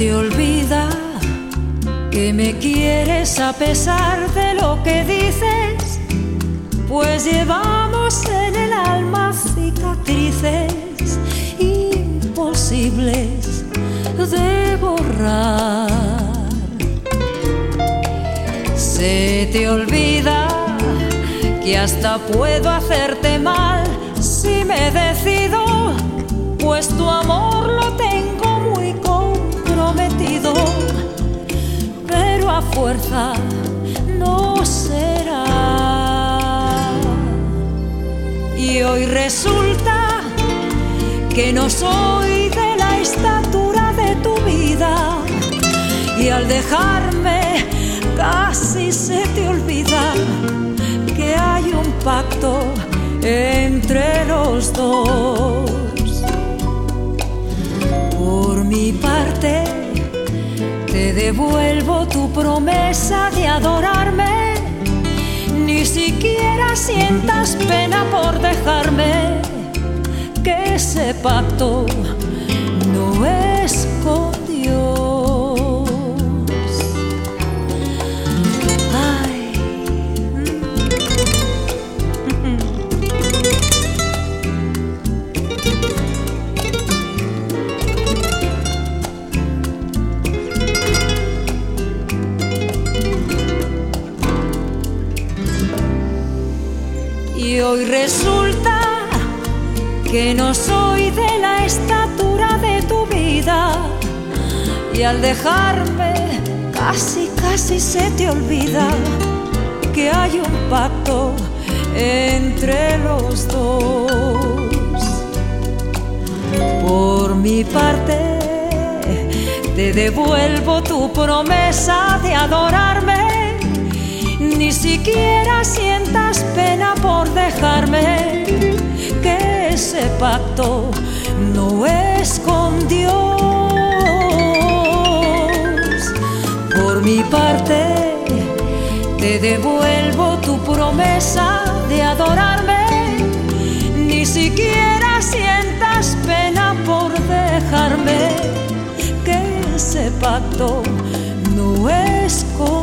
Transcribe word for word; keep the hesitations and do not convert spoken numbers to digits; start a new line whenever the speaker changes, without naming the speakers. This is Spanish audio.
te olvida que me quieres a pesar de lo que dices, pues llevamos en el alma cicatrices imposibles de borrar. Se te olvida que hasta puedo hacerte mal si me decido, pues tu amor lo tengo muy comprometido, pero a fuerza no será. Y hoy resulta que no soy de la estatura de tu vida, y al dejarme casi se te olvida que hay un pacto entre los dos. Por mi parte, te devuelvo tu promesa de adorarme. Ni siquiera sientas pena por dejarme, que ese pacto no es con Dios. Ay. Y hoy resulta que no soy de la estatura de tu vida, y al dejarme casi, casi se te olvida que hay un pacto entre los dos. Por mi parte, te devuelvo tu promesa de adorarme. Ni siquiera sientas pena por dejarme, que ese pacto no es con Dios. Por mi parte, te devuelvo tu promesa de adorarme. Ni siquiera sientas pena por dejarme, que ese pacto no es con Dios.